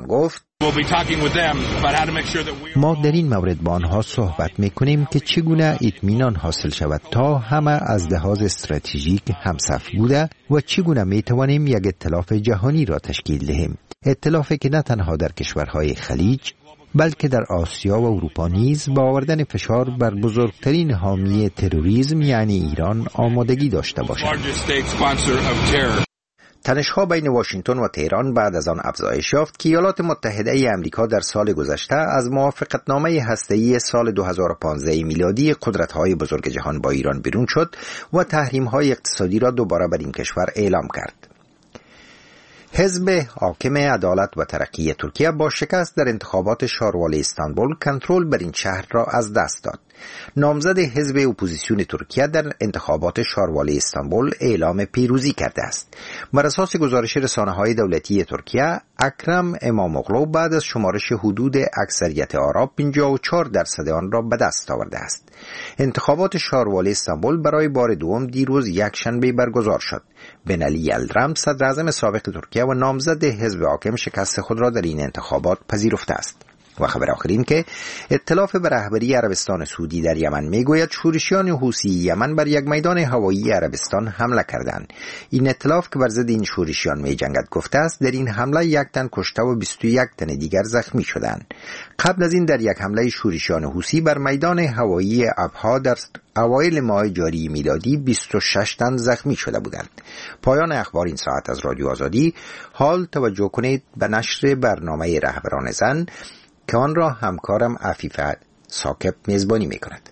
گفت ما در این مورد با آنها صحبت میکنیم که چگونه اطمینان حاصل شود تا همه از لحاظ استراتژیک همصف بوده و چگونه میتوانیم یک ائتلاف جهانی را تشکیل دهیم. ائتلافی که نه تنها در کشورهای خلیج بلکه در آسیا و اروپا نیز با آوردن فشار بر بزرگترین حامی تروریسم یعنی ایران آمادگی داشته باشد. تنش‌ها بین واشنگتن و تهران بعد از آن افزایش یافت که ایالات متحده ای آمریکا در سال گذشته از موافقتنامه هسته‌ای سال 2015 میلادی قدرت‌های بزرگ جهان با ایران بیرون شد و تحریم‌های اقتصادی را دوباره بر این کشور اعلام کرد. حزب حاکم عدالت و ترقی ترکیه با شکست در انتخابات شاروالی استانبول کنترل بر این شهر را از دست داد. نامزد حزب اپوزیسیون ترکیه در انتخابات شاروالی استانبول اعلام پیروزی کرده است. بر اساس گزارش رسانه‌های دولتی ترکیه، اکرم اماموغلو بعد از شمارش حدود اکثریت آرا 54% آن را به دست آورده است. انتخابات شاروالی استانبول برای بار دوم دیروز یکشنبه برگزار شد. بنالی یلدرم صدر اعظم سابق ترکیه و نامزد حزب حاکم شکست خود را در این انتخابات پذیرفته است. و خبر آخرین که ائتلاف به رهبری عربستان سعودی در یمن میگوید شورشیان حوثی یمن بر یک میدان هوایی عربستان حمله کردند. این ائتلاف که بر ضد این شورشیان میجنگد گفته است در این حمله 1 تن کشته و 21 تن دیگر زخمی شدند. قبل از این در یک حمله شورشیان حوثی بر میدان هوایی ابها در اوایل ماه جاری میلادی 26 تن زخمی شده بودند. پایان اخبار این ساعت از رادیو آزادی. حال توجه کنید به نشر برنامه رهبران زن که آن را همکارم عفیفه ثاقب میزبانی میکند.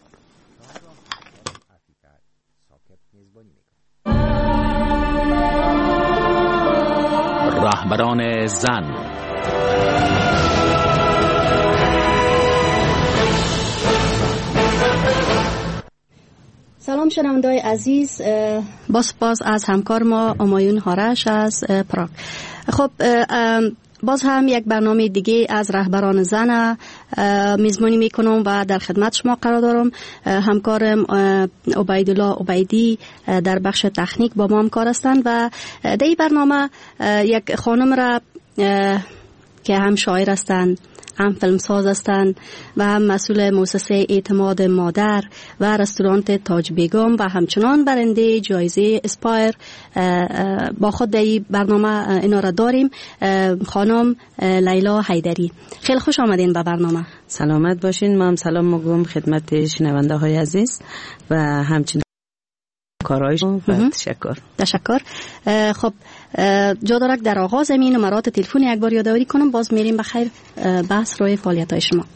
رهبران زن. سلام شنونده‌های عزیز، با سپاس از همکار ما آمایون هارش از پراگ. خب باز هم یک برنامه دیگه از رهبران زن میزبانی میکنم و در خدمت شما قرار دارم. همکارم عبیدالله عبیدی در بخش تکنیک با ما همکار هستند و در این برنامه یک خانم را که هم شاعر هستند، هم فیلمساز هستند و هم مسئول مؤسسه اعتماد مادر و رستوران تاج بیگم و همچنان برنده جایزه اسپایر با خود در این برنامه اینا را داریم. خانم لیلا حیدری، خیلی خوش آمدین به برنامه. سلامت باشین. ما هم سلام میگم خدمت شنونده های عزیز و همچنین کارایشون و تشکر. خب جا دارد در آغاز این نمرات تلفن یک بار یادآوری کنم، باز میریم بخیر بحث روی فعالیت های شما.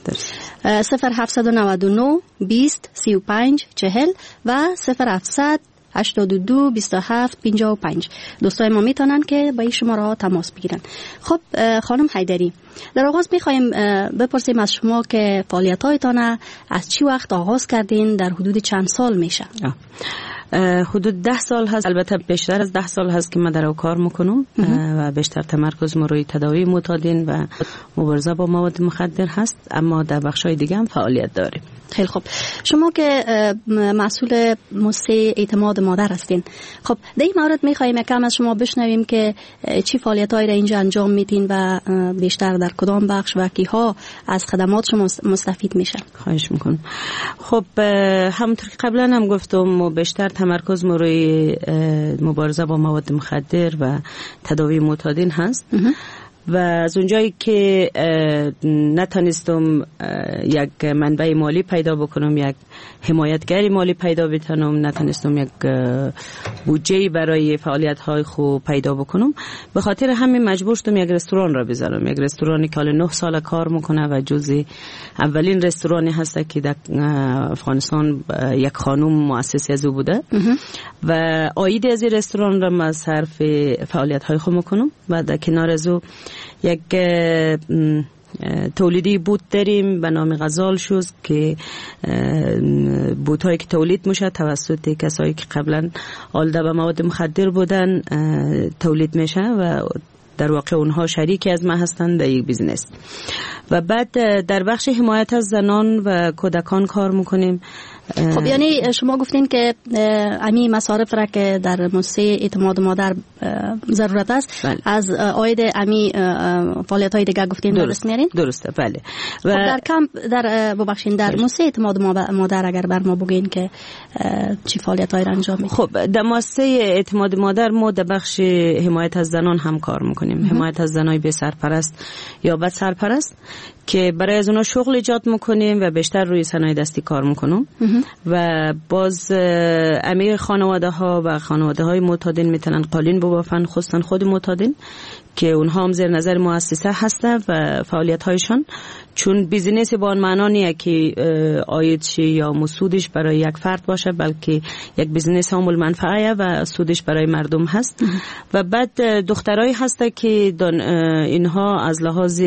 0799 20 35 40 و 0700 82 27 55. دوستای ما میتونن که با این شماره ها تماس بگیرن. خب خانم حیدری، در آغاز میخوایم بپرسیم از شما که فعالیت هایتان از چی وقت آغاز کردین، در حدود چند سال میشه؟ حدود 10 سال هست، البته بیشتر از 10 سال هست که من در او کار میکنم و بیشتر تمرکز ما روی تداوی معتادین و مبارزه با مواد مخدر هست، اما در بخشای دیگه هم فعالیت داریم. خیلی خوب. شما که مسئول مؤسسه اعتماد مادر هستین، خب در این مورد میخوایم یکم از شما بشنویم که چی فعالیتایی را اینجا انجام میدین و بیشتر در کدام بخش و کیها از خدمات شما مستفید میشن؟ خواهش میکنم. خب همونطور که قبلا هم گفتم، بیشتر تمرکز ما روی مبارزه با مواد مخدر و تداوی معتادین هست و از اونجایی که نتونستم یک منبع مالی پیدا بکنم، یک حمایتگری مالی پیدا بتونم، نتونستم یک بودجه برای فعالیت های خوب پیدا بکنم، به خاطر همین مجبور شدم یک رستوران را بذارم. یک رستورانی که حالا 9 سال کار میکنه و جزء اولین رستورانی هست که در افغانستان یک خانم مؤسس از او بوده و عاید از این رستوران را من صرف فعالیت های خوب میکنم و در کنار از او یک تولیدی بود داریم به نام غزال شوز که بوت‌هایی که تولید میشه توسط کسایی که قبلا آلوده به مواد مخدر بودن تولید میشه و در واقع اونها شریکی از ما هستند در یک بیزنس. و بعد در بخش حمایت از زنان و کودکان کار میکنیم. خب یعنی شما گفتین که امی مصارف را که در مؤسسه اعتماد مادر ضرورت است، بله. از عاید امی فعالیت های دیگه گفتین درست میارین؟ درسته، بله. و در کمپ در مؤسسه اعتماد مادر اگر بر ما بگین که چی فعالیت های را انجام میدین؟ خب در مؤسسه اعتماد مادر ما در بخش حمایت از زنان هم کار میکنیم. حمایت از زنای بی سرپرست یا بد سرپرست که برای از اونا شغل ایجاد میکنیم و بیشتر روی صنایع دستی کار میکنم. و باز امیر خانواده ها و خانواده های معتادین میتونن قالین ببافن، خصوصا خود معتادین که اونها هم زیر نظر مؤسسه هستن و فعالیت هایشان، چون بیزینس با آن معنا نیه که عایدش یا مسودش برای یک فرد باشه، بلکه یک بیزینس عامل منفعه و سودش برای مردم هست. و بعد دخترایی هسته که اینها از لحاظ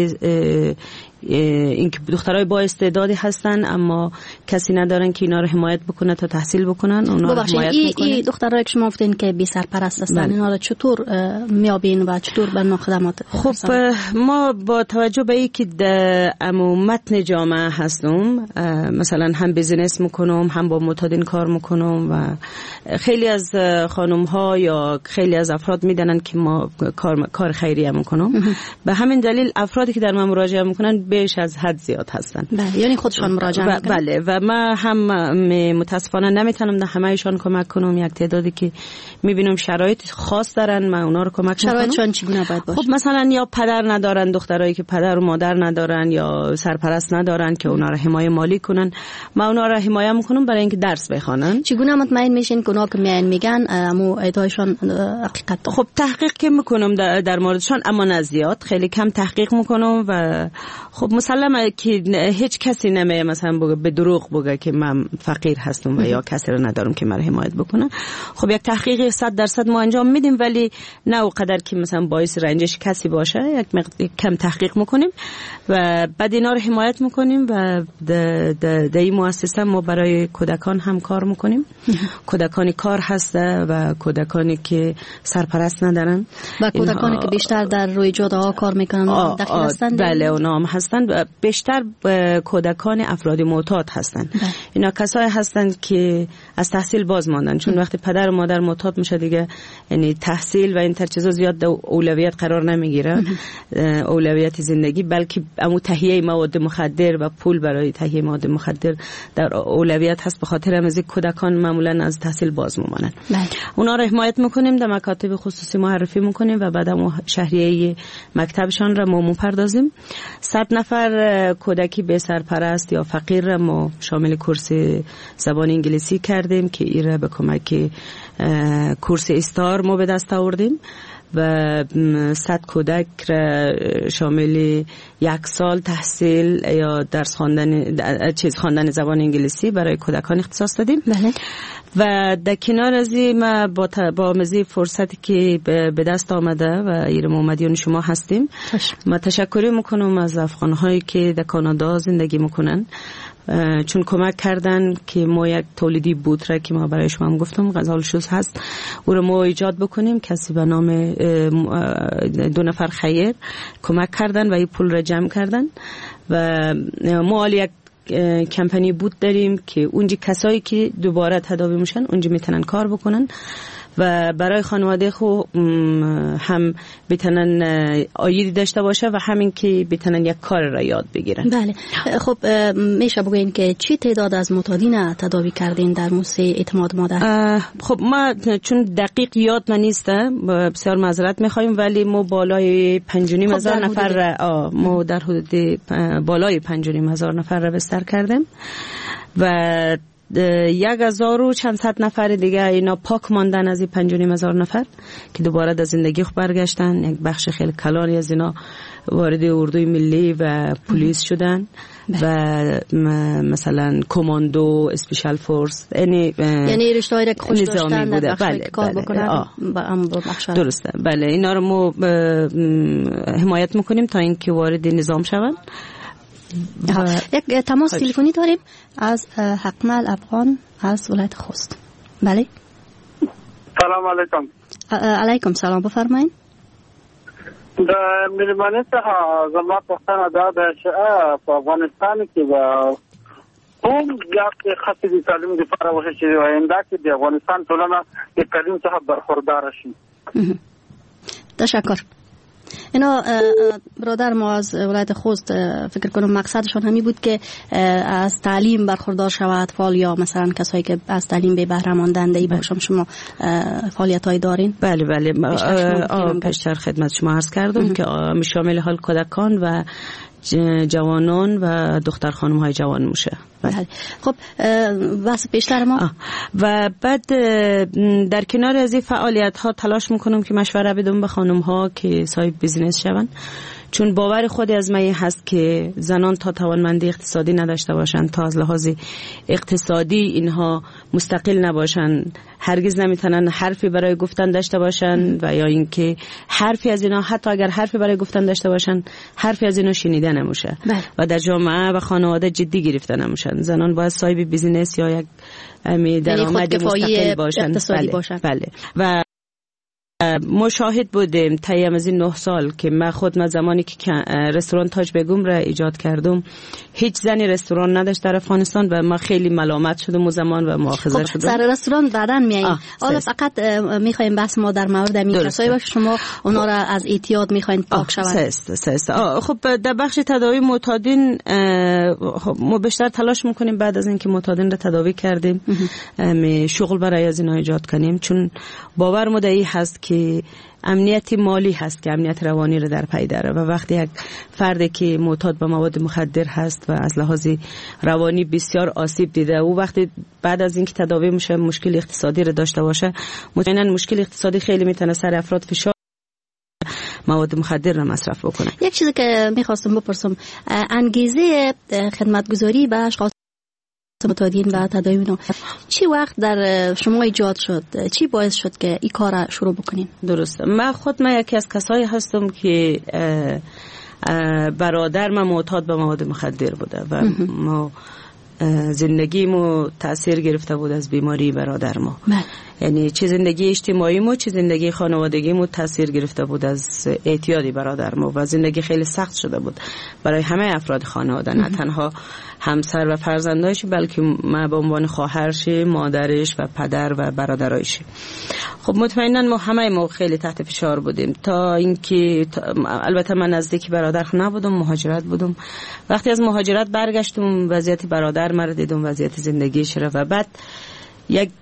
اینکه دخترای با استعدادی هستن اما کسی ندارن که اینا رو حمایت بکنه تا تحصیل بکنن، اونا رو حمایت میکنن. این دخترایی که شما گفتین که بی سرپرست هستن، اینا رو چطور میابین و چطور به ما خدمات؟ خب ما با توجه به اینکه در متن جامعه هستم، مثلا هم بیزینس میکنم هم با معتادین کار میکنم و خیلی از خانم ها یا خیلی از افراد میدونن که ما کار خیریه میکنم. به همین دلیل افرادی که در من مراجعه میکنن بیش از حد زیاد هستن. بله، یعنی خودشان مراجعه میکنن. بله، و من هم متاسفانه نمیتونم در همهشان کمک کنم. یک تعدادی که میبینم شرایط خاص دارن من اونا رو کمک میکنم. شرایطشان چگونه باید باشه؟ خب مثلا یا پدر ندارن، دخترایی که پدر و مادر ندارن یا سرپرست ندارن که اونا رو حمایت مالی کنن، من اونا رو حمایت میکنم برای اینکه درس بخوانن. چگونه مطمئن میشین که اونا که میگن امو ادعایشان حقیقت؟ خب تحقیق که میکنم در موردشان، اما نه زیاد، خیلی کم تحقیق میکنم و خب مسلمه که هیچ کسی نمیه مثلا به دروغ بگه که من فقیر هستم و یا کسی رو ندارم که مرا حمایت بکنه. خب یک تحقیق 100% ما انجام میدیم، ولی نه اونقدر که مثلا باعث رنجش کسی باشه. یک کم تحقیق میکنیم و بعد اینا رو حمایت میکنیم و در این مؤسسه ما برای کودکان هم کار میکنیم. کودکانی کار هسته و کودکانی که سرپرست ندارن و کودکانی که بیشتر در روی جاده کار میکنن داخل هستند. بله، اونا هم هستند و بیشتر کودکان افراد معتاد هستند. اینا کسایی هستند که از تحصیل باز ماندن، چون وقتی پدر و مادر معتاد میشه دیگه، یعنی تحصیل و این تر چیزا زیاد اولویت قرار نمیگیره، اولویت زندگی، بلکه امو تهیه مواد مخدر و پول برای تهیه مواد مخدر در اولویت هست. به خاطر همین کودکان معمولا از تحصیل باز میمونن. اونا رو حمایت میکنیم، در مکاتب خصوصی معرفی میکنیم و بعد شهریه مکتبشان را ما میپردازیم. 100 نفر کودکی به سرپرست یا فقیر ما شامل کورس زبان انگلیسی کردیم که ایره به کمک کورس استار ما به دست آوردیم و 100 کودک را شامل 1 سال تحصیل یا درس خواندن زبان انگلیسی برای کودکان اختصاص دادیم. بله. و در کنار از این ما با مزید فرصتی که به دست آمده و ایرم اومدیون شما هستیم، ما تشکر میکنم از افغانهایی که در کانادا زندگی میکنن، چون کمک کردن که ما یک تولیدی بود را که ما برای شما هم گفتم غزال شوز هست، او را ما ایجاد بکنیم. کسی به نام 2 نفر خیر کمک کردن و این پول را جمع کردن و ما یک کمپانی بود داریم که اونجا کسایی که دوباره تداوی میشن اونجا میتونن کار بکنن و برای خانواده خود هم بتونن عایدی داشته باشه و همین که بتونن یک کار را یاد بگیرن. بله. خب میشه بگین که چی تعداد از معتادین تداوی کردین در مؤسسه اعتماد مادر؟ خب ما چون دقیق یاد من نیستم، بسیار معذرت میخوایم، ولی ما بالای 5,500 نفر ما در حدود بالای 5,500 نفر را بستر کردیم و 1,000 و چند صد نفر دیگه اینا پاک ماندن از این 5,500 نفر که دوباره در زندگی خود برگشتن. یک بخش خیلی کلانی از اینا وارد اردوی ملی و پلیس شدن و مثلا کماندو، اسپیشال فورس، یعنی رشته‌ای که خوش داشتن در بخش کار بکنن. درسته. بله، اینا رو ما حمایت میکنیم تا اینکه وارد نظام شوند. یک تماس تلفنی داریم از حقمل افغان از ولایت خوست. بله. سلام علیکم. علیکم سلام، بفرمایید. در میرمانی زمان پختن داده شده په افغانستان کې با هم زیاد خاصی دی تعلیم دی فارغ باشه چې آینده کې د افغانستان ټولنه د تعلیم څخه برخوردار شي. تشکر. اینا برادر ما از ولایت خوست فکر کنم مقصدشان همی بود که از تعلیم برخوردار شود فعال، یا مثلا کسایی که از تعلیم به بهره ماندند ای باشم. شما فعالیت های دارین؟ بله پیشتر خدمت شما عرض کردم که شامل حال کودکان و جوانان و دختر خانم های جوان میشه. بله. خب بس بیشتر ما و بعد در کنار از این فعالیت ها تلاش میکنم که مشوره بدم به خانم ها که صاحب بیزینس شون، چون باور خود از من هست که زنان تا توانمندی اقتصادی نداشته باشند، تا از لحاظ اقتصادی اینها مستقل نباشن، هرگز نمیتونن حرفی برای گفتن داشته باشن و یا اینکه حرفی از اینا، حتی اگر حرفی برای گفتن داشته باشن، حرفی از اینا شنیده نمیشه و در جامعه و خانواده جدی گرفته نمیشن. زنان باید صاحب بیزینس یا یک درآمد مستقل باشن. بله. و مشاهد بودیم طیم از این 9 سال که من خود زمانی که رستوران تاج بیگم را ایجاد کردم، هیچ زنی رستوران نداشت در افغانستان و ما خیلی ملامت شدم اون زمان و مؤاخذه شدم. سر رستوران بعداً میاییم. حالا فقط میخوایم بحث ما در مورد این کسایی باشه شما اونا را از اعتیاد میخواین پاک شوند. خب در بخش تداوی معتادین ما بیشتر تلاش میکنیم بعد از اینکه معتادین را تداوی کردیم شغل برای از اینا ایجاد کنیم، چون باور مدعی هست که امنیت مالی هست که امنیت روانی رو در پی داره و وقتی یک فردی که معتاد به مواد مخدر هست و از لحاظ روانی بسیار آسیب دیده، او وقتی بعد از اینکه تداوی میشه مشکل اقتصادی رو داشته باشه، مطمئنا مشکل اقتصادی خیلی میتونه سر افراد فشار مواد مخدر را مصرف بکنه. یک چیزی که میخواستم بپرسم، انگیزه خدمتگزاری به اشخاص معتادین و تداوی چی وقت در شما ایجاد شد؟ چی باعث شد که این کار را شروع بکنین؟ درسته. من یکی از کسایی هستم که برادر من معتاد به مواد مخدر بوده و ما زندگیمو تأثیر گرفته بود از بیماری برادر ما. یعنی چه زندگی اجتماعیمو چه زندگی خانوادگیمو تأثیر گرفته بود از اعتیادی برادر ما و زندگی خیلی سخت شده بود برای همه افراد خانواده، نه تنها همسر و فرزندایش بلکه ما به عنوان خواهرش، مادرش و پدر و برادرایش. خب مطمئنا ما همه خیلی تحت فشار بودیم تا اینکه البته من نزدیک برادر نبودم، مهاجرت بودم. وقتی از مهاجرت برگشتم وضعیت برادر مرا دیدم، وضعیت زندگیش را و بعد یک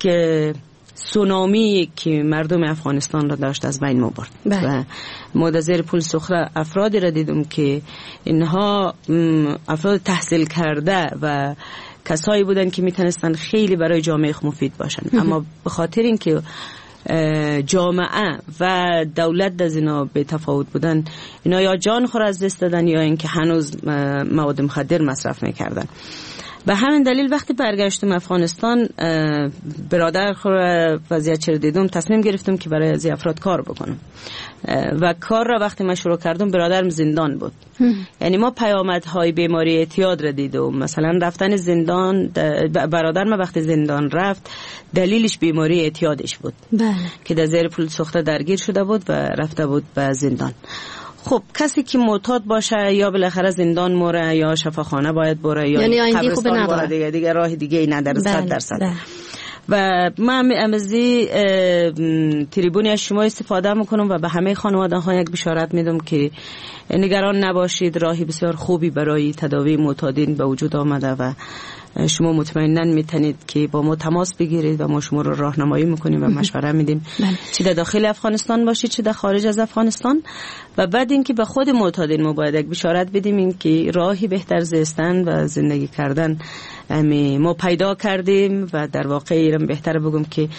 سونامی که مردم افغانستان را داشت از بین برد و مدزر پول سخره افرادی را دیدم که اینها افراد تحصیل کرده و کسایی بودن که میتونستن خیلی برای جامعه مفید باشن، اما به خاطر اینکه جامعه و دولت از اینا به تفاوت بودن، اینا یا جان خود از دست دادن یا اینکه هنوز مواد مخدر مصرف میکردن. به همین دلیل وقتی برگشتم افغانستان برادر خود وضعیت چه دیدم، تصمیم گرفتم که برای از افراد کار بکنم و کار را وقتی من شروع کردم برادرم زندان بود. یعنی ما پیامدهای بیماری اعتیاد را دیدم. مثلا رفتن زندان، برادر من وقتی زندان رفت دلیلش بیماری اعتیادش بود که در زیر پول سوخته درگیر شده بود و رفته بود به زندان. خب کسی که معتاد باشه یا بالاخره زندان موره یا شفاخانه باید بره یا یعنی قبرستان بره، دیگه راه دیگه ای نداره 100%. و من امروزی تریبونی از شما استفاده میکنم و به همه خانواده ها یک بشارت میدم که نگران نباشید، راهی بسیار خوبی برای تداوی معتادین به وجود آمده و شما مطمئنا میتونید که با ما تماس بگیرید و ما شما رو راهنمایی میکنیم و مشوره میدیم، چه در داخل افغانستان باشید چه در خارج از افغانستان. و بعد اینکه به خود معتادین ما باید یک بشارت بدیم این که راهی بهتر زیستن و زندگی کردن ما پیدا کردیم و در واقع ایران بهتر بگم که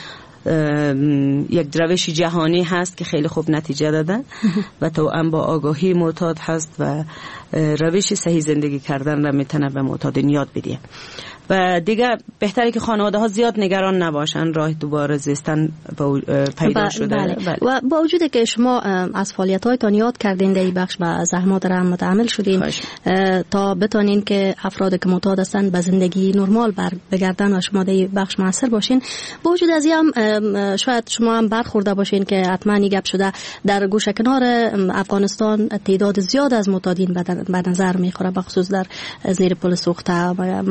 یک روش جهانی هست که خیلی خوب نتیجه داده و توأم با آگاهی معتاد هست و روش صحیح زندگی کردن را میتونه به معتادین یاد بده. و دیگه بهتره که خانواده ها زیاد نگران نباشن، راه دوباره زیستن پیدا شده. بله. و با وجود که شما از فعالیت‌هایتان یاد کردین در این بخش و زحمات را متحمل شدین تا بتونین که افراد که معتاد هستن به زندگی نرمال بگردن و شما در این بخش موثر باشین. با وجود از این شاید شما هم برخورده باشین که حتما گپ شده در گوشه کنار افغانستان تعداد زیاد از معتادین به نظر میخوره، بخصوص در زیر پل سوخته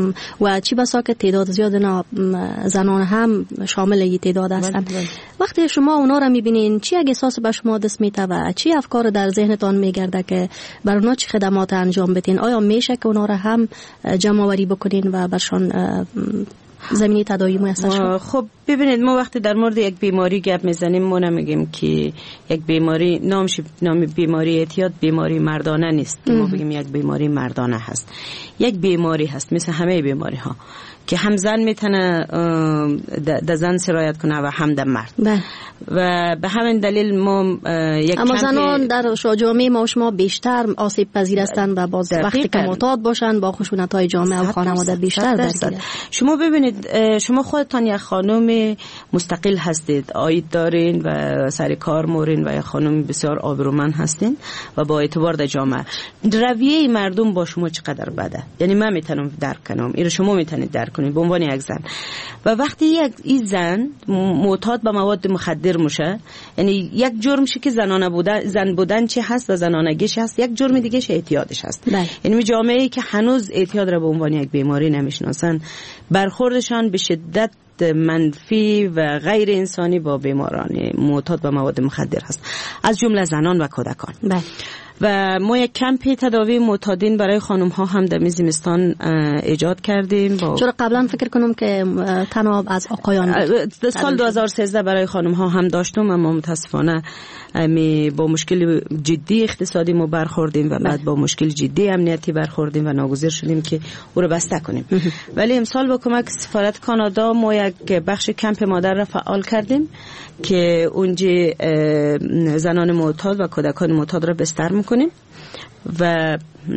و چی بسا که تعداد زیاد زنان هم شامل این تعداد هستن. وقتی شما اونا را میبینین چی احساس به شما دست میته و چی افکار در ذهنتان میگرده که بر اونا چی خدمات انجام بدین؟ آیا میشه که اونا را هم جمع آوری بکنین و برشان زمینی تداوی میسر شد؟ خب ببینید، ما وقتی در مورد یک بیماری گپ میزنیم ما نمیگیم که یک بیماری نام بیماری اعتیاد بیماری مردانه نیست که ما بگیم یک بیماری مردانه هست. یک بیماری هست مثل همه بیماری ها که هم زن میتونه در زن سرایت کنه و هم در مرد. و به همین دلیل ما یک اما زنان در جامعه ما و شما بیشتر آسیب پذیر هستند و باز وقتی که معتاد باشن با خشونت‌های جامعه و خانواده بیشتر درگیرن. شما ببینید، شما خودتان یک خانم مستقل هستید، عاید دارین و سر کار مورین و یک خانم بسیار آبرومند هستین و با اعتبار در جامعه. رویه مردم با شما چقدر بده، یعنی من میتونم درک کنم، این رو شما میتونید درک کنید به عنوان یک زن. و وقتی یک زن معتاد به مواد مخدر میشه، یعنی یک جرمش که زن بودن چی هست و زنانگیش هست، یک جرم دیگه ش اعتیادش هست. یعنی جامعه‌ای که هنوز اعتیاد را به عنوان یک بیماری نمیشناسن، برخوردشان به شدت منفی و غیر انسانی با بیماران معتاد به مواد مخدر هست، از جمله زنان و کودکان. و ما یک کمپ تداوی معتادین برای خانم ها هم در زمستان ایجاد کردیم. چرا قبلا فکر کنم که تنها از آقایان بود. سال 2013 برای خانم ها هم داشتم، اما متاسفانه با مشکل جدی اقتصادی ما برخوردیم و بعد با مشکل جدی امنیتی برخوردیم و ناگزیر شدیم که او رو بسته کنیم. ولی امسال با کمک سفارت کانادا ما یک بخش کمپ مادر را فعال کردیم که اونجا زنان معتاد و کودکان معتاد را بستر میکنیم و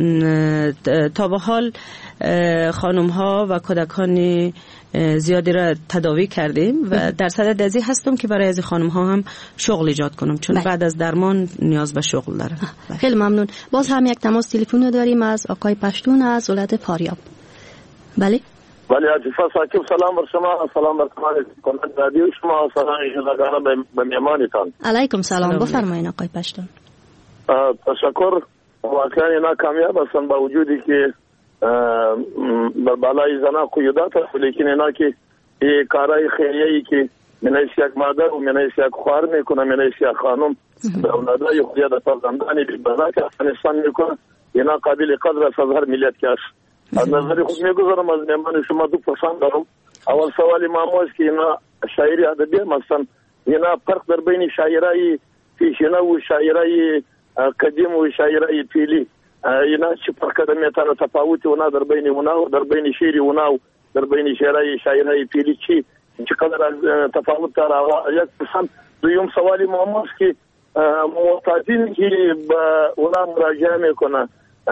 تا به حال خانم ها و کودکان زیادی را تداوی کردیم و در صدد ازی هستم که برای از خانم ها هم شغل ایجاد کنم، چون بعد از درمان نیاز به شغل داره. خیلی ممنون. باز هم یک تماس تلفنی داریم از آقای پشتون از ولایت فاریاب. بله عاطفه ساکب، سلام بر شما، سلام بر کمال رادیو شما، سلام شما به میهمانتان. علیکم سلام، بفرمایید آقای پشتون. تشکر. واقعا اینا کامیاب هستن با وجودی که بر بالای زنها قیودات هست، لیکن اینا که کارهای خیریه‌ای که منیش یک مادر و منیش یک خواهر میکنه، منیش یک خانم به اولادهای خودی در فرزندانی بزرگ افغانستان میکنه، اینا قابل قدر است از هر ملت که است. از نظر خود میگذارم از میهمان شما دو پرسان دارم. اول سوالی ما است که اینا شاعری ادبی هم هستن، اینا فرق در بین شاعرای پیشینه و شاعرای قدیم و شاعرای پیلی، اینا چه فرق میتونه تفاوت اونا در بین اونا و در بین شعر اونا و در بین شاعرای پیلی چقدر تفاوت داره؟ یک پرسان. دویم سوالی ما است که معتادین که به اونا مراجعه میکنه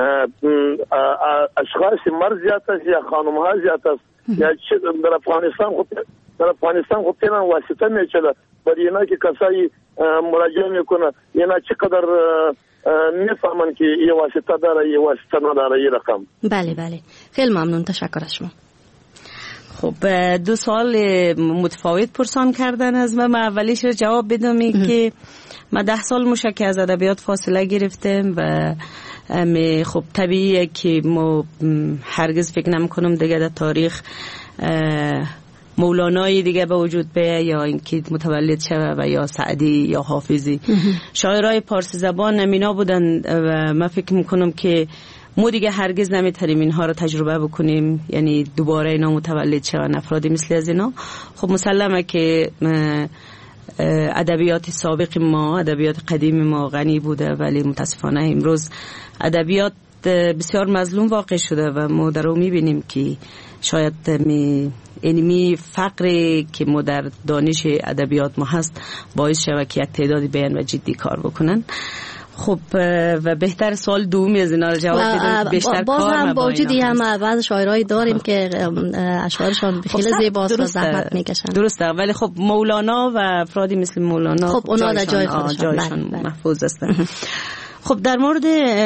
اشخاص مرد زیاد است یا خانم ها زیاد است یا چه در افغانستان خب تینا واسطه میچله برای اینا که کسایی مراجعه میکنه اینا چقدر میفهمن که یه واسطه داره یه واسطه نداره یه رقم. بله خیلی ممنون، تشکر از شما. خب دو سوال متفاوت پرسان کردن از من اولیش رو جواب بدم که من 10 سال میشه که از ادبیات فاصله گرفتم و خب طبیعیه که ما هرگز فکر نمی‌کنم دیگه در تاریخ مولانای دیگه به وجود بیاید یا اینکه متولد شوه و یا سعدی یا حافظی. شاعرای پارسی زبان نمینا بودن و من فکر میکنم که ما دیگه هرگز نمیتونیم اینها رو تجربه بکنیم، یعنی دوباره اینا متولد شون افرادی مثل از اینا. خب مسلمه که ادبیات سابق ما، ادبیات قدیم ما غنی بوده، ولی متاسفانه امروز ادبیات بسیار مظلوم واقع شده و ما در اون میبینیم که شاید اینمی فقری که ما در دانش ادبیات ما هست باعث شود که یک تعدادی بیان و جدی کار بکنن. خب و بهتر سوال دومی از اینا رو جواب بدیم. بیشتر باز کار هم با وجودی هم بعض شاعرای داریم که اشعارشان خیلی زیباست و زحمت میکشن. درسته، ولی خب مولانا و افرادی مثل مولانا خب اونا در جایشان محفوظ هستن. خب در مورد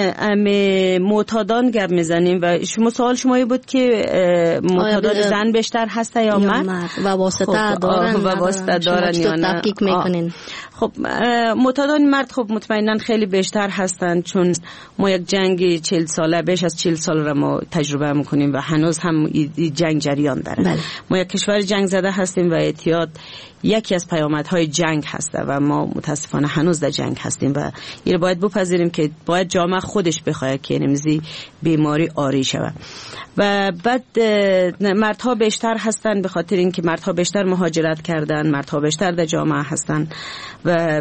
معتادان گپ میزنیم و سوال شما بود که معتادان زن بیشتر هسته یا مرد و واسطه دارن و واسطه دارن یا نه. تحقیق میکنین؟ خب معتادان مرد خب مطمئنا خیلی بیشتر هستند، چون ما یک جنگ 40 ساله بیش از 40 سال را ما تجربه میکنیم و هنوز هم جنگ جریان داره. بله. ما یک کشور جنگ زده هستیم و اعتیاد یکی از پیامدهای جنگ هسته و ما متاسفانه هنوز در جنگ هستیم و این باید بپذیریم که باید جامعه خودش بخواد که نمیزی بیماری آری شود. و بعد مردها بیشتر هستن به خاطر اینکه مردها بیشتر مهاجرت کردن، مردها بیشتر در جامعه هستن و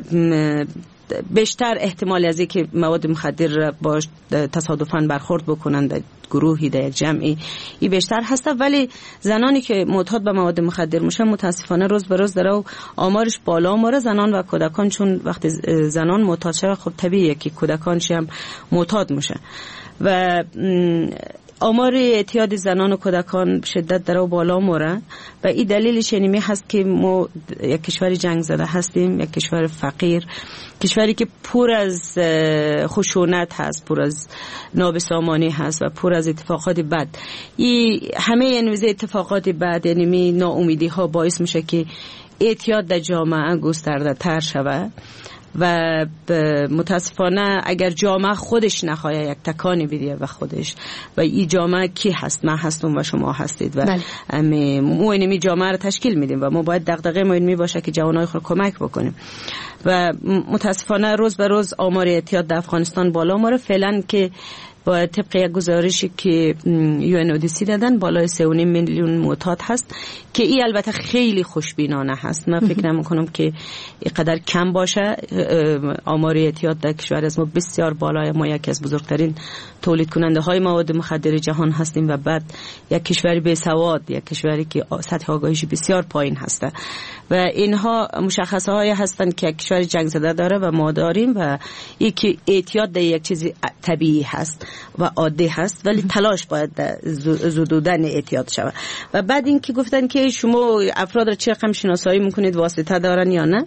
بیشتر احتمال از اینکه مواد مخدر باش تصادفاً برخورد بکنن در گروهی در یک جمعی این بیشتر هسته. ولی زنانی که معتاد به مواد مخدر میشن متاسفانه روز به روز داره و آمارش بالا میره، زنان و کودکان، چون وقتی زنان معتاد شده خب طبیعیه که کودکانش هم معتاد میشه و آمار اعتیاد زنان و کودکان شدت داره و بالا موره و این دلیلش اینمی هست که ما یک کشور جنگ زده هستیم، یک کشور فقیر، کشوری که پر از خشونت هست، پر از نابسامانی هست و پر از اتفاقات بد. این همه این ویژه اتفاقات بد یعنی ناامیدی ها باعث میشه که اعتیاد در جامعه گسترده تر شود و متاسفانه اگر جامعه خودش نخواه یک تکانی بیده و خودش و این جامعه کی هست؟ من هستم و شما هستید و ما اینمی جامعه رو تشکیل میدیم و ما باید دغدغه ما اینمی باشه که جوانای خود کمک بکنیم و متاسفانه روز به روز آمار اعتیاد در افغانستان بالا میره. فعلا که با طبق یک گزارشی که UNODC دادن بالای 3.5 میلیون معتاد هست که این البته خیلی خوشبینانه هست. من فکر نمی‌کنم که اینقدر کم باشه. آمار اعتیاد در کشور از ما بسیار بالای، ما یکی از بزرگترین تولید کننده های مواد مخدر جهان هستیم و بعد یک کشوری بی‌سواد، یک کشوری که سطح آگاهیش بسیار پایین هسته و اینها مشخصه های هستند که یک کشور جنگ زده داره و ما داریم و این که اعتیاد در یک چیز طبیعی هست و عادی هست، ولی تلاش باید زدودن اعتیاد شود. و بعد این که گفتن که شما افراد را چه رقم شناسایی میکنید، واسطه دارن یا نه؟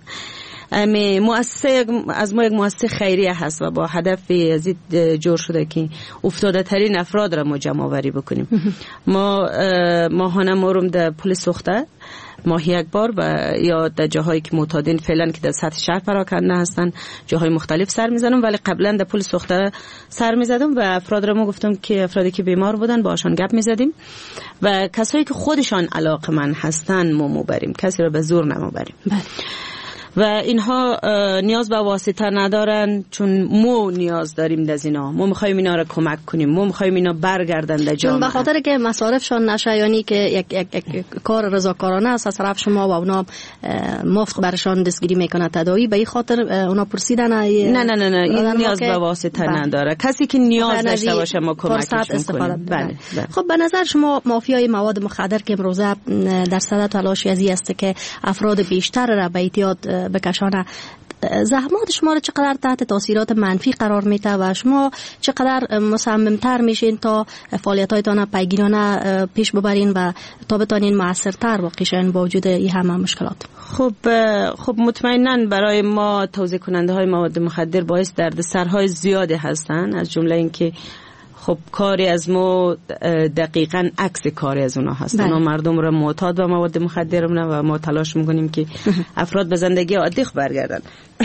مؤسسه از ما یک مؤسسه خیریه هست و با هدف از جور شده که افتاده ترین افراد را ما جمع آوری بکنیم. ما ماهانه مورم در پل سوخته ماهی یک بار و یا در جاهایی که معتادین فعلا که در سطح شهر پراکنده هستن جاهای مختلف سر میزنم، ولی قبلا در پل سوخته سر میزدم و افراد را ما گفتم که افرادی که بیمار بودن باشان گپ میزدیم و کسایی که خودشان علاقمند هستن ما مبریم، کسی را به زور نمیبریم و اینها نیاز به واسطه ندارن، چون ما نیاز داریم از اینا. ما میخوایم اینا را کمک کنیم، ما میخوایم اینا برگردن در جامعه، چون به خاطر که مصارفشان نشه، یعنی که یک کار رضاکارانه است از طرف شما و اونا مفت برشان دستگیری میکنه تداوی، به این خاطر اونا پرسیدن نه این نیاز به واسطه نداره. کسی که نیاز داشته باشه ما کمکش میکنیم. بله. خب به نظر شما مافیای مواد مخدر که امروزه در صدد تلاشی ازی است که افراد بیشتر را به اعتیاد بکشانه، زحمات شما رو چقدر تحت تاثیرات منفی قرار میده و شما چقدر مصممتر میشین تا فعالیت‌هایتان پیگیرانه پیش ببرین و تا بتونین موثرتر باقی شین با وجود این همه مشکلات؟ خب مطمئناً برای ما توزیع کننده های مواد مخدر باعث دردسرهای زیادی هستن، از جمله اینکه خب کاری از ما دقیقاً عکس کاری از اونا هست. اونا مردم رو معتاد به مواد مخدر میکنن و ما تلاش میکنیم که افراد به زندگی عادی برگردن.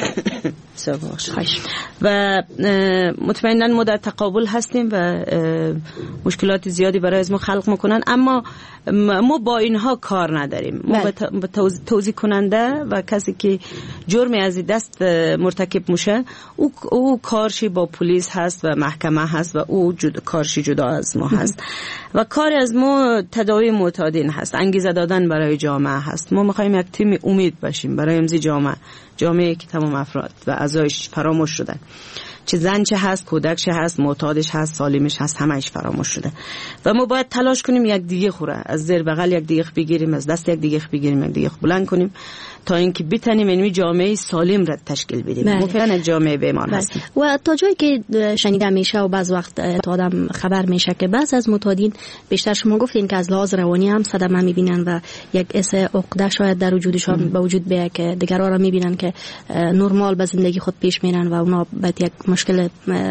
و مطمئناً ما در تقابل هستیم و مشکلات زیادی برای از ما خلق میکنن، اما ما با اینها کار نداریم. ما به توزیع کننده و کسی که جرمی از دست مرتکب میشه او کارشی با پلیس هست و محکمه هست و او کارشی جدا از ما هست و کار از ما تداوی معتادین هست، انگیزه دادن برای جامعه هست. ما میخوایم یک تیم امید باشیم برای امضی جامعه که تمام افراد و اعضایش فراموش شدن. چه زن چه هست، کودک چه هست، معتادش هست، سالمش هست، همه‌اش فراموش شده و ما باید تلاش کنیم یک دیگه خوره از زیر بغل یک دیگه بگیریم، از دست یک دیگه بگیریم، یک دیگه بلند کنیم تا اینکه بتونیم این جامعه سالم را تشکیل بدیم. ممکنه جامعه بیمار هست و تا جایی که شنیده میشه و بعض وقت آدم خبر میشه که بعض از معتادین بیشتر شما گفتین که از لحاظ روانی هم صدمه میبینن و یک حس عقده شاید در وجودشان به وجود بیاد که دیگرها را میبینن که نرمال به زندگی خود پیش میرن و اونا باید یک مشکل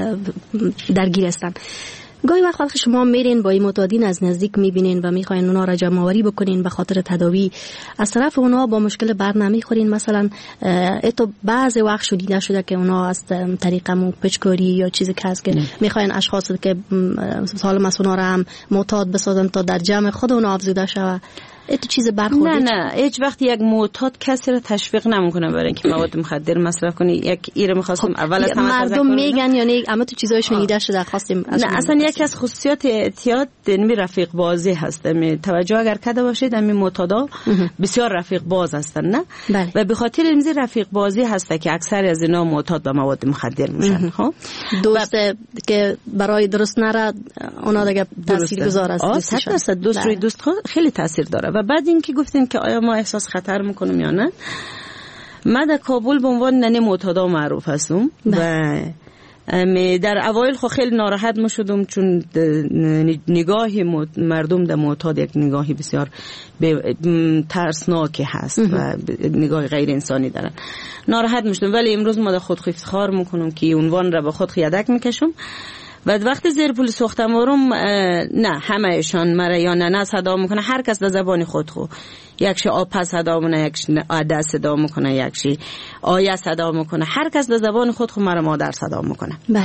درگیر هستن. گاهی وقت شما میرین با این معتادین از نزدیک میبینین و میخواین اونا را جمع آوری بکنین به خاطر تداوی، از طرف اونا با مشکل بر نمیخورین. مثلا تو بعض وقت شدیده شده که اونا از طریق پچکاری یا چیزی که هست که میخواین اشخاص که سالم از اونا را هم معتاد بسازن تا در جمع خود اونا افزوده شود. تو چیز برخوردی؟ نه هیچ وقت یک معتاد کسی را تشویق نمیکنه برای اینکه مواد مخدر مصرف کنه. یک ایره می‌خواستم اول از همه مردم میگن یا نه، اما تو چیزای شنیده شده خواستیم نه اصلا یکی از خصوصیات اعتیاد می رفیق بازی هست. می توجه اگر کرده باشید می معتادا بسیار رفیق باز هستن نه بله. و به خاطر این رفیق بازی هست که اکثر از اینا معتاد به مواد مخدر میشن. خب دوست که برای درست نره اونا دیگه تاثیرگذار است. دوست روی دوست خیلی تاثیر داره. و بعد اینکه گفتین که آیا ما احساس خطر میکنیم یا نه، من در کابل به عنوان ننه معتادا معروف هستم و در اوایل خیلی ناراحت میشدم چون نگاهی مردم در معتاد یک نگاهی بسیار ترسناکی هست و نگاه غیر انسانی دارن. ناراحت میشدم، ولی امروز ما در خود افتخار میکنم که عنوان را به خود یدک میکشم و وقتی زیر پول سوختمارم نه همهشان مرا یا نه صدا میکنه، هر کس به زبان خود یکشی آب صدا میکنه، یکشی عده صدا میکنه، یکشی آیه صدا میکنه، هر کس به زبان خود مرا مادر صدا میکنه. بله.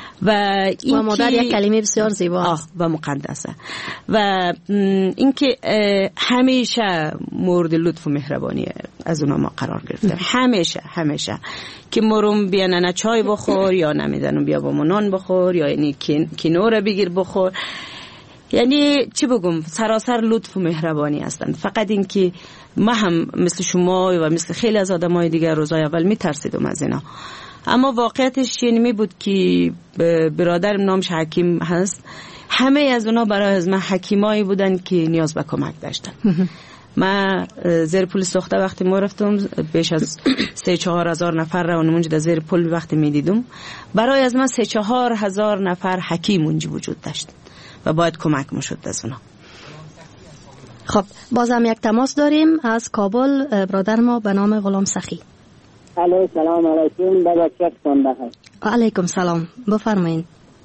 و مادر یک کلمه بسیار زیبا است و مقدسه و اینکه همیشه مورد لطف و مهربانی از اونا ما قرار گرفتیم. همیشه که مرم بیا نه چای بخور یا نمیدونم بیا با نان بخور یا یعنی کنور بگیر بخور، یعنی چی بگم سراسر لطف و مهربانی هستن. فقط این که ما هم مثل شما و مثل خیلی از آدمای دیگر روزای اول میترسیدم از اینا، اما واقعیتش یعنی می بود که برادرم نامش حکیم هست، همه از اونا برای از من حکیمایی بودن که نیاز به کمک داشتن. من زیر پل سوخته وقتی ما رفتم بیش از 3-4 هزار نفر را اونجا در زیر پل وقتی می دیدم، برای از من 3-4 هزار نفر حکیم اونجا وجود داشت و باید کمک میشد از اونا. خب بازم یک تماس داریم از کابل، برادر ما به نام غلام سخی. الو سلام علیکم. بابا چکتون بخیر. علیکم سلام، بفرمایید.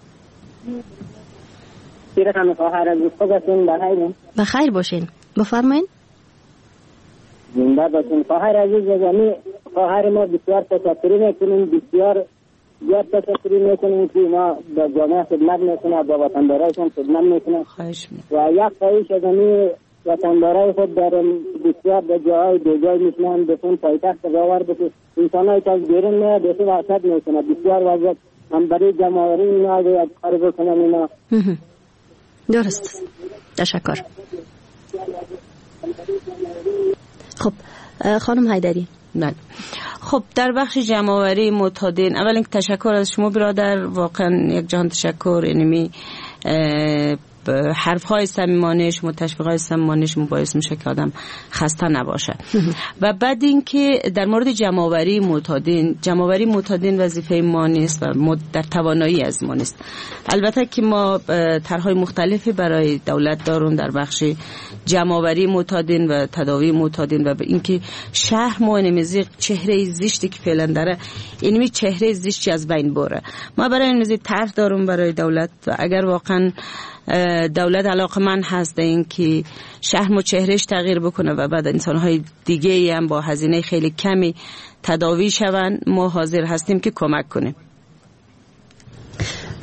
چیرکم خواهر عزیز خوبتون بخیر؟ بخیر باشین، بفرمایید. زنده باشین خواهر عزیز. یعنی خواهر ما بسیار تشکر میکنیم، بسیار زیاد تشکر میکنیم که ما به جامعه خدمت میکنه، با وطندارایشون خدمت میکنه و یک خواهش از وطندارای خود در بسیار به جاهای دیگر میشنن بسون پایتخت باور بسید انسانهایی که از بیرون میاد بسید وحشت میکنه. بسیار وضعیت هم برای جمعاری اینا یک کار بکنن اینا. درست، تشکر. خب خانم حیدری. بله. خب در بخش جمع‌آوری معتادین، اول اینکه تشکر از شما برادر، واقعا یک جهان تشکر. یعنی حرف‌های صمیمانه شما، تشویق‌های صمیمانه شما باعث میشه که آدم خسته نباشه. و بعد اینکه در مورد جمع‌آوری معتادین وظیفه ما نیست و در توانایی از ما نیست. البته که ما طرح‌های مختلفی برای دولت داریم در بخش جمع‌آوری معتادین و تداوی معتادین و اینکه شهر ما نمیزی چهره زشتی که فعلا داره، اینمی چهره زشتی از بین بره. ما برای این طرح داریم برای دولت و اگر واقعا دولت علاقمند هست این که شهر ما چهرهش تغییر بکنه و بعد انسان‌های دیگه هم با هزینه خیلی کمی تداوی شوند، ما حاضر هستیم که کمک کنیم.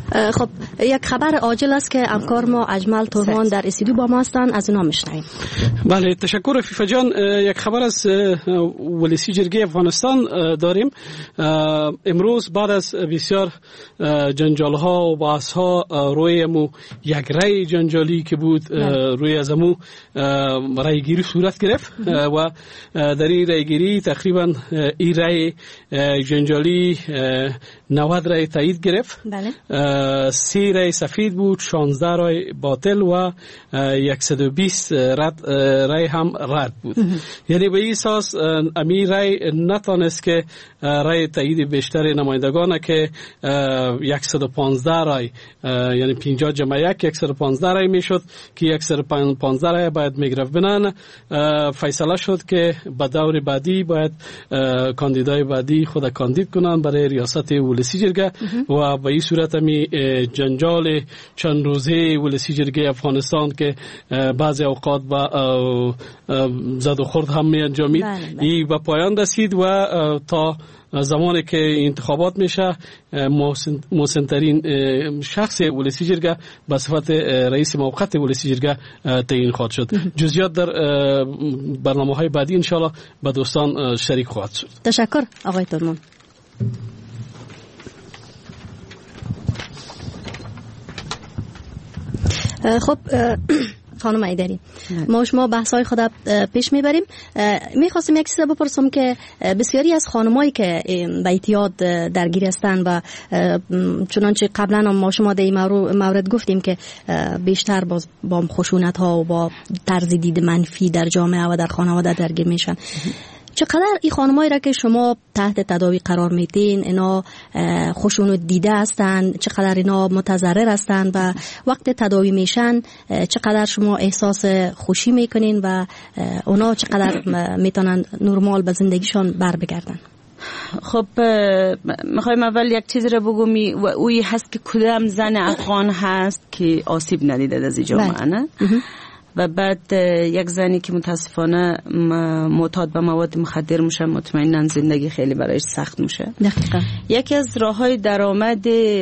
خب یک خبر عاجل است که همکار ما اجمل تورمان در استودیو با ما هستند، از اونا میشنویم. بله تشکر فیفا جان. یک خبر از ولسی جرگه افغانستان داریم. امروز بعد از بسیار جنجال ها و بحث ها روی یک رای جنجالی که بود روی از امو رای گیری صورت گرفت و در این رای گیری تقریبا این رای جنجالی 90 رای تایید گرفت. بله. 30 رای سفید بود، 16 رای باطل و 120 رای هم رد بود. یعنی به این اساس امیر رای نتانست که رای تایید بیشتر نمایندگان که 115 رای یعنی 50 جمع 115 رای میشد که 115 رای باید میگرفت. بنان فیصله شد که به دور بعدی باید کاندیدای بعدی خود کاندید کنن برای ریاست ولسی جرگه و به این صورت همی جنجال چند روزه ولسی جرگه افغانستان که بعضی اوقات با زد و خورد هم می انجامید این به پایان رسید و تا زمانی که انتخابات میشه محسن‌ترین شخص ولسی جرگه به صفت رئیس موقت ولسی جرگه تعیین خواهد شد. جزئیات در برنامه‌های بعدی انشالله با دوستان شریک خواهد شد. تشکر آقای تورمان. خب خانم ایدری، ما شما بحث‌های خود پیش میبریم. میخواستم یک چیز بپرسم که بسیاری از خانمایی که به اعتیاد درگیر هستند و چنانچه قبلا هم ما شما در این مورد گفتیم که بیشتر با خشونت‌ها و با طرز دید منفی در جامعه و در خانواده درگیر میشن، چقدر این خانمایی را که شما تحت تداوی قرار میدین اینا خشونت دیده هستند، چقدر اینا متضرر هستند و وقت تداوی میشن چقدر شما احساس خوشی میکنین و اونا چقدر میتونن نرمال به زندگیشان بر بگردن؟ خب میخوایم اول یک چیز را بگم و اوی هست که کدام زن افغان هست که آسیب ندیده از جامعه نه؟ و بعد یک زنی که متاسفانه معتاد به مواد مخدر میشه مطمئنا زندگی خیلی برایش سخت میشه. دقیقاً یکی از راههای درآمد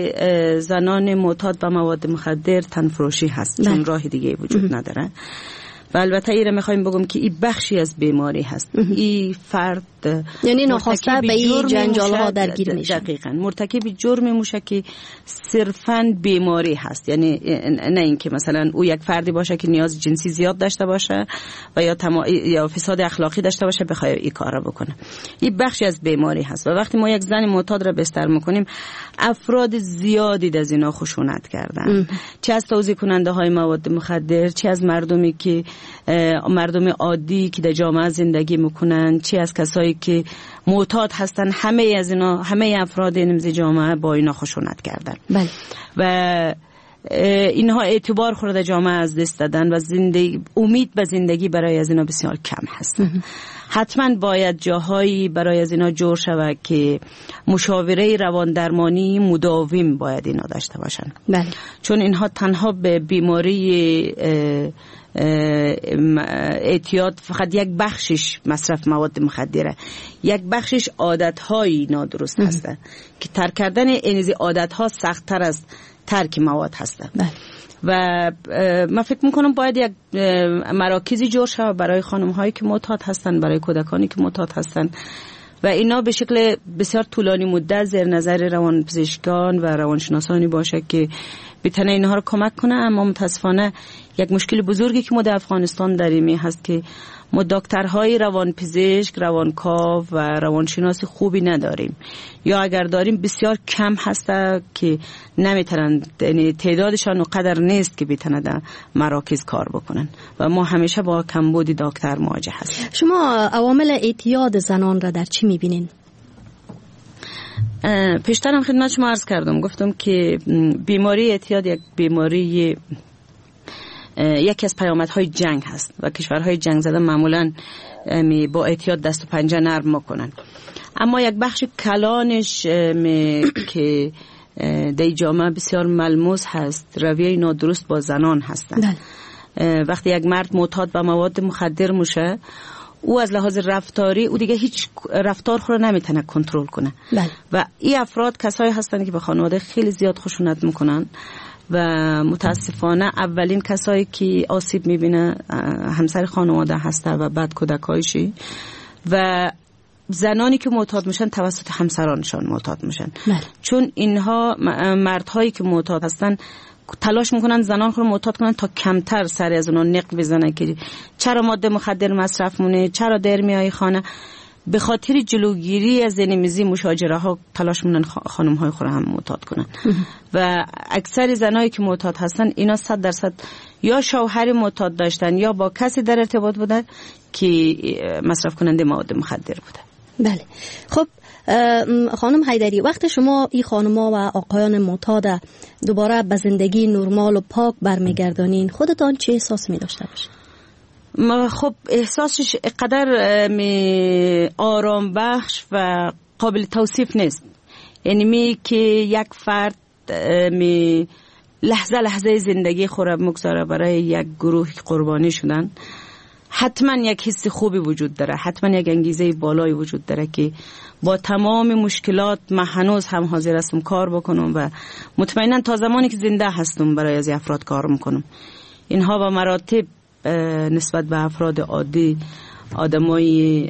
زنان معتاد به مواد مخدر تنفروشی هست، چون راه دیگه وجود نداره. و البته ایره میخوایم بگم که این بخشی از بیماری هست. این فرد یعنی ناخواسته به این جنجال ها درگیر میشه. دقیقاً مرتکب جرم میشه که صرفاً بیماری هست، یعنی نه اینکه مثلا او یک فردی باشه که نیاز جنسی زیاد داشته باشه و یا فساد اخلاقی داشته باشه بخواد این کارا بکنه. این بخشی از بیماری هست و وقتی ما یک زن معتاد را بستر میکنیم افراد زیادی از اینا خشونت کردن، چه از توزیع کننده های مواد مخدر، چه از مردمی که مردم عادی که در جامعه زندگی میکنن، چه از کسایی که معتاد هستن، همه از اینا، همه افراد نمزی جامعه با اینا خشونت کردن. بله. و اینها اعتبار خورده جامعه از دست دادن و امید به زندگی برای از اینا بسیار کم هست. حتما باید جاهایی برای از اینا جور شود که مشاوره روان درمانی مداوم باید اینا داشته باشن. بله. چون اینها تنها به بیماری اعتیاد فقط یک بخشش مصرف مواد مخدره، یک بخشش عادت‌های نادرست هستند که ترک کردن این عادت‌ها سخت‌تر از ترک مواد هستند. و من فکر میکنم باید یک مراکزی جور شود برای خانم‌هایی که معتاد هستند، برای کودکانی که معتاد هستند و اینا به شکل بسیار طولانی مدت زیر نظر روانپزشکان و روانشناسانی باشه که بتونه اینها رو کمک کنه. اما متاسفانه یک مشکل بزرگی که ما در افغانستان داریم هست که ما دکترهای روانپزشک، روانکاو و روانشناس خوبی نداریم، یا اگر داریم بسیار کم هسته که نمیتونن، یعنی تعدادشان اونقدر نیست که بتونن در مراکز کار بکنن و ما همیشه با کمبود دکتر مواجه هستیم. شما عوامل اعتیاد زنان را در چی میبینین؟ پیشترم خدمت شما عرض کردم، گفتم که بیماری اعتیاد یک بیماری یکی از پیامدهای جنگ هست و کشورهای جنگ زده معمولا با اعتیاد دست و پنجه نرم میکنن. اما یک بخش کلانش که در جامعه بسیار ملموس هست رویه نادرست با زنان هستند. وقتی یک مرد معتاد به مواد مخدر میشه، او از لحاظ رفتاری او دیگه هیچ رفتار خود نمیتونه کنترل کنه. بله. و این افراد کسایی هستن که به خانواده خیلی زیاد خشونت میکنن و متاسفانه اولین کسایی که آسیب میبینه همسر خانواده هسته و بعد کودکایشی و زنانی که معتاد میشن توسط همسرانشان معتاد میشن. بله. چون اینها مردهایی که معتاد هستن تلاش میکنن زنان خود معتاد کنن تا کمتر سر از اونها نقل بزنن که چرا ماده مخدر مصرف مونه، چرا در میای خانه. به خاطر جلوگیری از زنیمیزی مشاجره ها تلاش میکنن خانم های خود هم معتاد کنن. و اکثر زنایی که معتاد هستن اینا 100% یا شوهر معتاد داشتن یا با کسی در ارتباط بودن که مصرف کننده مواد مخدر بوده. بله. خب خانم حیدری، وقت شما این خانم‌ها و آقایان معتاد دوباره به زندگی نرمال و پاک برمیگردانین، خودتان چه احساس می داشته باشید؟ خب احساسش قدر آرام بخش و قابل توصیف نیست. یعنی می که یک فرد لحظه لحظه زندگی خود را مگذاره برای یک گروه قربانی شدن، حتما یک حس خوبی وجود داره، حتما یک انگیزه بالایی وجود داره که با تمام مشکلات من هنوز هم حاضر هستم کار بکنم و مطمئنا تا زمانی که زنده هستم برای از افراد کار میکنم. اینها با مراتب نسبت به افراد عادی آدمای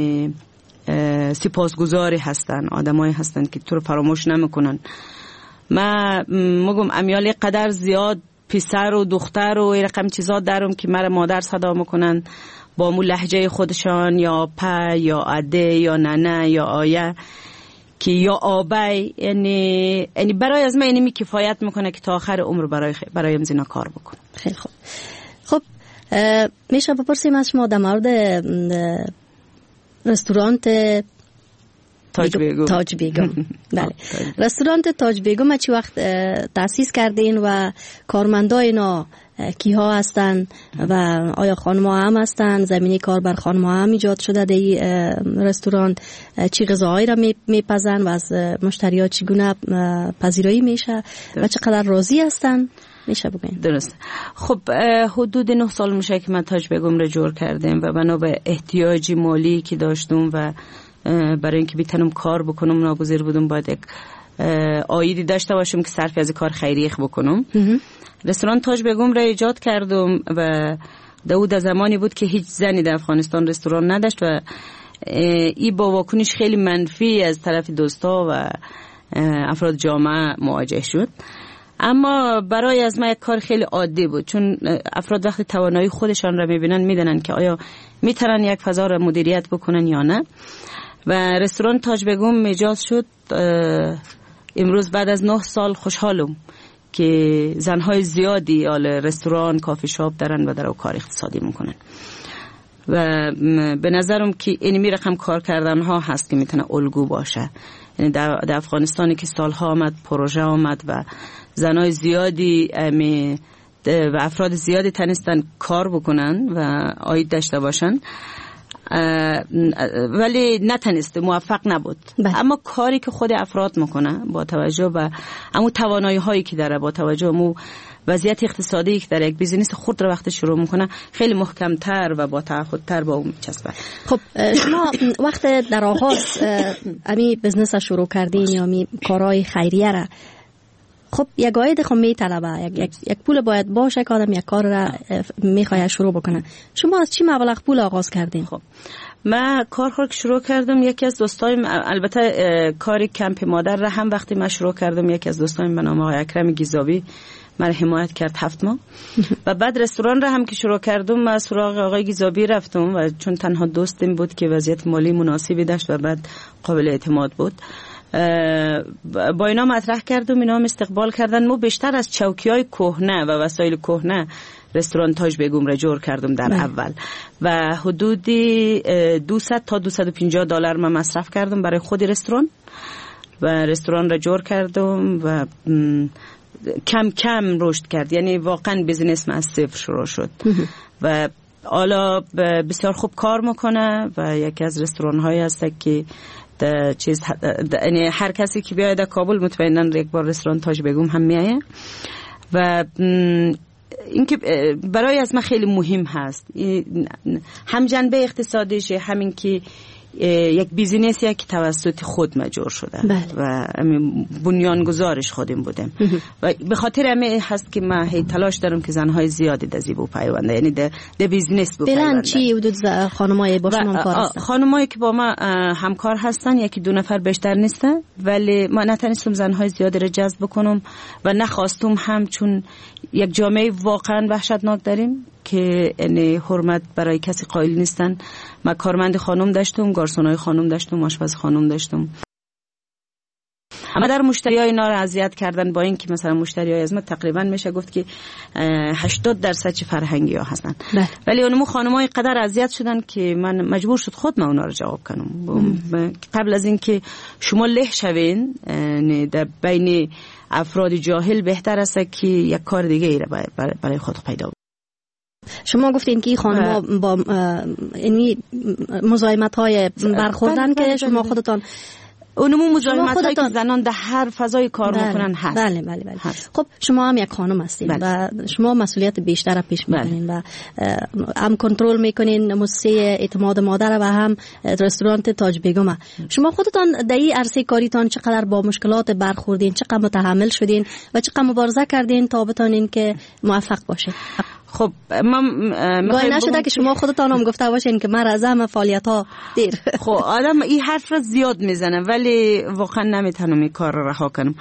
سپاسگزاری هستن، آدمایی هستن که تو رو فراموش نمیکنن. من مگم امیال قدر زیاد پسر و دختر و این رقم چیزا دارم که مرا مادر صدا میکنن با مو لهجه خودشان، یا په یا اده یا ننه یا آیه که یا آبای. یعنی برای از من اینمی کفایت میکنه که تا آخر عمر برایم زینا کار بکنم. خیلی خوب. خب میشه بپرسیم از شما در مورد رستورانت تاج بیگم. بله. رستورانت تاج بیگم چی وقت تأسیس کردین و کارمندای اینا کیها هستن و آیا خانم‌ها هم هستن؟ زمینه کار بر خانم‌ها هم ایجاد شده در این رستوران؟ چی غذاهایی را میپزن و از مشتری‌ها چگونه پذیرایی میشه و چقدر راضی هستن؟ میشه بگین. درست. خب حدود 9 سال میشه که من تاج بیگم را جور کردم و بنا به احتیاجی مالی که داشتم و برای اینکه بتونم کار بکنم ناگزیر بودم باید یک عایدی داشته باشم که صرف از کار خیریه بکنم. رستوران تاج بیگم را ایجاد کردم و در زمانی بود که هیچ زنی در افغانستان رستوران نداشت و این با واکنش خیلی منفی از طرف دوستا و افراد جامعه مواجه شد. اما برای از من یک کار خیلی عادی بود، چون افراد وقتی توانایی خودشان را میبینن میدونن که آیا میتونن یک فضا را مدیریت بکنن یا نه. و رستوران تاج بیگم ایجاد شد. امروز بعد از 9 سال خوشحالم که زنهای زیادی رستوران کافی شاپ دارن و در کار اقتصادی میکنن و به نظرم که اینمی رقم کار کردن ها هست که میتونه الگو باشه. یعنی در افغانستانی که سالها آمد پروژه آمد و زنهای زیادی و افراد زیادی تونستن کار بکنن و عاید داشته باشن، ولی نتونست، موفق نبود. اما کاری که خود افراد میکنه با توجه به امو توانایی هایی که داره، با توجه به وضعیت اقتصادی که در یک بیزینس خود را وقت شروع میکنه خیلی محکمتر و با تعهدتر با اون میچسبه. خب شما وقت در آغاز امی بزنس شروع کردین یا می کارهای خیریه را، خب یک عاید خب میطلبه، یک پول باید باشه که آدم یک کار را میخواد شروع بکنه. شما از چی مبلغ پول آغاز کردین؟ خب من کار که شروع کردم، یکی از دوستایم، البته کاری کمپ مادر را هم وقتی من شروع کردم یکی از دوستایم به نام آقای اکرم گیزابی من حمایت کرد 7 ماه و بعد رستوران را هم که شروع کردم من سراغ آقای گیزابی رفتم و چون تنها دوستم بود که وضعیت مالی مناسبی داشت و بعد قابل اعتماد بود، با اینا مطرح کردم، اینا هم استقبال کردن. ما بیشتر از چوکی‌های کهنه و وسایل کهنه رستوران تاج بیگم را جور کردم در اول و حدودی 200 تا 250 دلار من مصرف کردم برای خود رستوران و رستوران را جور کردم و کم کم رشد کرد. یعنی واقعا بیزینس من از صفر شروع شد و حالا بسیار خوب کار میکنه و یکی از رستوران هایی هست که یعنی هر کسی که بیاید در کابل مطمئنا یک بار رستوران تاج بیگم هم میایه و اینکه برای از من خیلی مهم هست، هم جنبه اقتصادیش، همین که یک بیزینسی که توسط خود مجور شده و بنیانگذارش خودم بودم و به خاطر همین هست که من هی تلاش دارم که زنهای زیادی در زیبو پیونده، یعنی در بیزینس بپیونده. فعلا چی حدود خانمای با شما همکار هستن؟ خانمایی که با ما همکار هستن یکی 2 نفر بیشتر نیستن، ولی ما نتونستم زنهای زیادی رو جذب بکنم و نخواستم هم، چون یک جامعه واقعا وحشتناک داریم که یعنی حرمت برای کسی قائل نیستن. من کارمند خانم داشتم، گارسونای خانم داشتم، آشپز خانم داشتم. اما در مشتریای اینا رو اذیت کردن، با اینکه مثلا مشتریای از ما تقریبا میشه گفت که 80% چه فرهنگی ها هستن، ولی اونمو خانمای قدر اذیت شدن که من مجبور شد خود اونا رو جواب کنم. قبل از اینکه شما له شوین در بین افراد جاهل، بهتر است که یک کار دیگه ای رو برای خود پیدا کنید. شما گفتین که خانم‌ها با یعنی مزاحمت‌های برخوردن که شما خودتان اونمو مزاحمت‌هایی که زنان در هر فضای کار میکنن هست. بله. خب شما هم یک خانم هستین و شما مسئولیت بیشتر را پیش میکنین و هم کنترل میکنین مؤسسه اعتماد مادر و هم رستوران تاج بیگم. شما خودتان در این عرصه کاریتان چقدر با مشکلات برخوردین، چقدر متحمل شدین و چقدر مبارزه کردین تا بتونین که موفق باشین؟ خب من گاهی نشده که شما خودتان هم گفته باشین که من از همه فعالیت‌ها دیر. خب آدم این حرف را زیاد میزنه ولی واقعا نمیتونم این کار را رها کنم.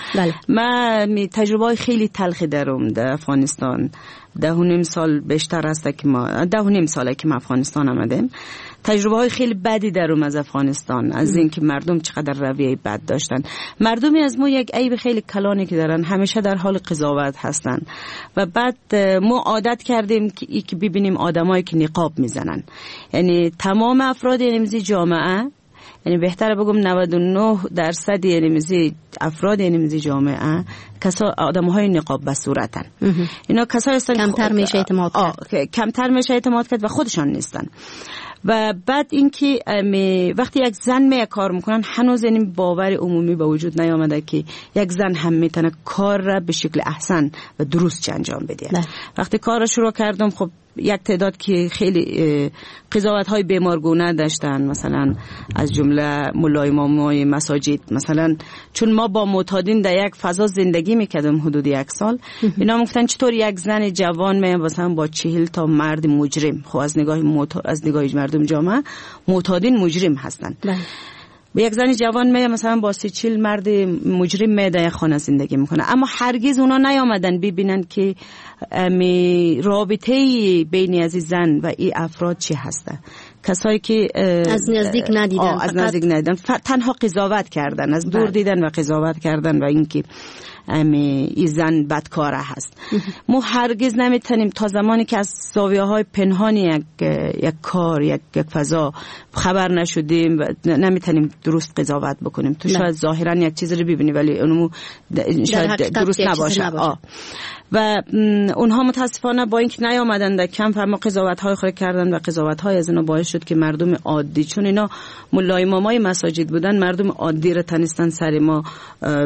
من تجربه خیلی تلخی دارم در افغانستان. 10.5 سال بیشتر است که ما 10.5 ساله که ما افغانستان آمدیم. تجربه های خیلی بدی دارم از افغانستان، از اینکه مردم چقدر رویه بد داشتن. مردمی از ما یک عیب خیلی کلانی که دارن، همیشه در حال قضاوت هستن و بعد ما عادت کردیم که ببینیم آدمایی که نقاب میزنن، یعنی تمام افراد نمیزی جامعه، یعنی بهتره بگم 99% نمیزی افراد نمیزی جامعه آدم‌های نقاب بصورتن. اینا کسایی هستن کمتر میشه اعتماد کرد. کمتر میشه اعتماد کرد و خودشان نیستن. و بعد اینکه وقتی یک زن کار میکنن، هنوز این باور عمومی به وجود نیامده که یک زن هم میتونه کار را به شکل احسن و درست انجام بده. وقتی کار را شروع کردم، خب یک تعداد که خیلی قضاوت‌های بیمارگونه داشتن، مثلا از جمله مولای امامای مساجد، مثلا چون ما با معتادین در یک فضا زندگی میکردم حدود 1 سال، اینا میگفتن چطور یک زن جوان مثلا با 40 تا مرد مجرم، خب از نگاه مردم جامعه معتادین مجرم هستن، به یک زن جوان مثلا با 30-40 مرد مجرم در یک خانه زندگی میکنه، اما هرگز اونا نیامدن ببینن که رابطه بین از زن و این افراد چی هسته. کسایی که از نزدیک ندیدن، تنها قضاوت کردن، از دور دیدن و قضاوت کردن و اینکه این زن بدکاره هست. ما هرگز نمیتونیم تا زمانی که از زاویه‌های پنهانی یک کار، یک فضا خبر نشدیم و نمیتونیم درست قضاوت بکنیم. تو شاید ظاهرا یک چیز رو ببینی ولی اونمو شاید درست نباشه. و اونها متاسفانه با اینکه نیامدن در کمپ، اما قضاوت‌های خود کردن و قضاوت‌های از اینا باعث شد که مردم عادی، چون اینا مولای امامای مساجد بودن، مردم عادی رو تنستن سر ما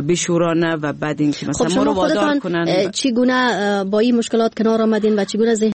بشورانه و بعد اینکه مثلا ما رو وادار کنن. چگونه با این مشکلات کنار آمدین و چگونه